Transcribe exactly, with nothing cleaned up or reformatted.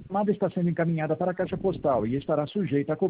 chamada está sendo encaminhada para a caixa postal e estará sujeita a